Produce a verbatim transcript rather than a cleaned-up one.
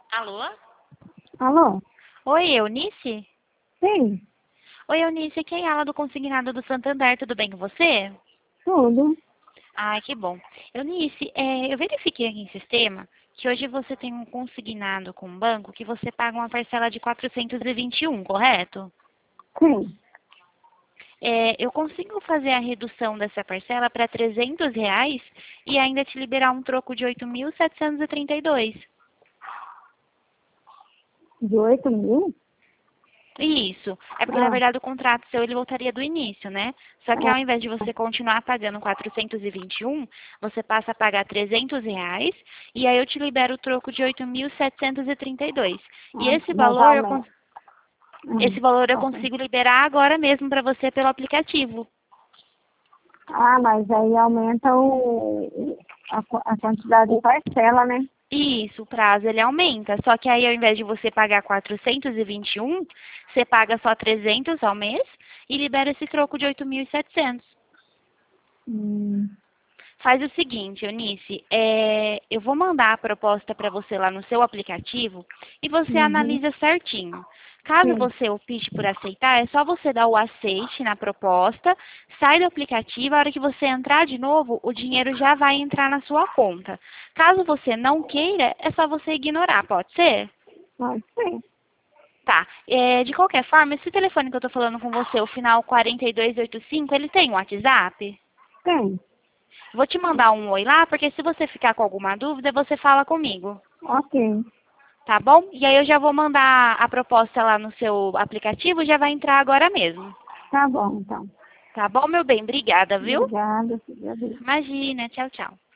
Alô? Alô? Oi, Eunice? Sim, Oi, Eunice, aqui é a Ala do Consignado do Santander, tudo bem com você? tudo. Ai, que bom. Eunice, é, eu verifiquei aqui em sistema que hoje você tem um consignado com o banco que você paga uma parcela de quatrocentos e vinte e um, correto? Sim. É, eu consigo fazer a redução dessa parcela para trezentos reais e ainda te liberar um troco de oito mil setecentos e trinta e dois. De oito mil? Isso. É porque, na Ah, verdade, o contrato seu ele voltaria do início, né? Só que ah, ao invés de você continuar pagando quatrocentos e vinte e um, você passa a pagar trezentos reais e aí eu te libero o troco de oito mil setecentos e trinta e dois. E ah, esse mas valor eu, aumenta. cons- esse Hum, valor eu ok. consigo liberar agora mesmo para você pelo aplicativo. Ah, mas aí aumenta o, a, qua- a quantidade de O, parcela, né? isso, o prazo ele aumenta. Só que aí ao invés de você pagar quatrocentos e vinte e um, você paga só trezentos ao mês e libera esse troco de oito mil e setecentos. Hum, Faz o seguinte, Eunice, é, eu vou mandar a proposta para você lá no seu aplicativo e você uhum, analisa certinho. Caso sim. você opte por aceitar, é só você dar o aceite na proposta, sai do aplicativo, a hora que você entrar de novo, o dinheiro já vai entrar na sua conta. Caso você não queira, é só você ignorar, pode ser? Pode ser. Tá. É, de qualquer forma, esse telefone que eu estou falando com você, o final quatro dois oito cinco, ele tem um WhatsApp? Tem. Vou te mandar um oi lá, porque se você ficar com alguma dúvida, você fala comigo, Ok. tá bom? E aí eu já vou mandar a proposta lá no seu aplicativo, já vai entrar agora mesmo. Tá bom, então. Tá bom, meu bem? Obrigada, viu? Obrigada, filha. Imagina, tchau, tchau.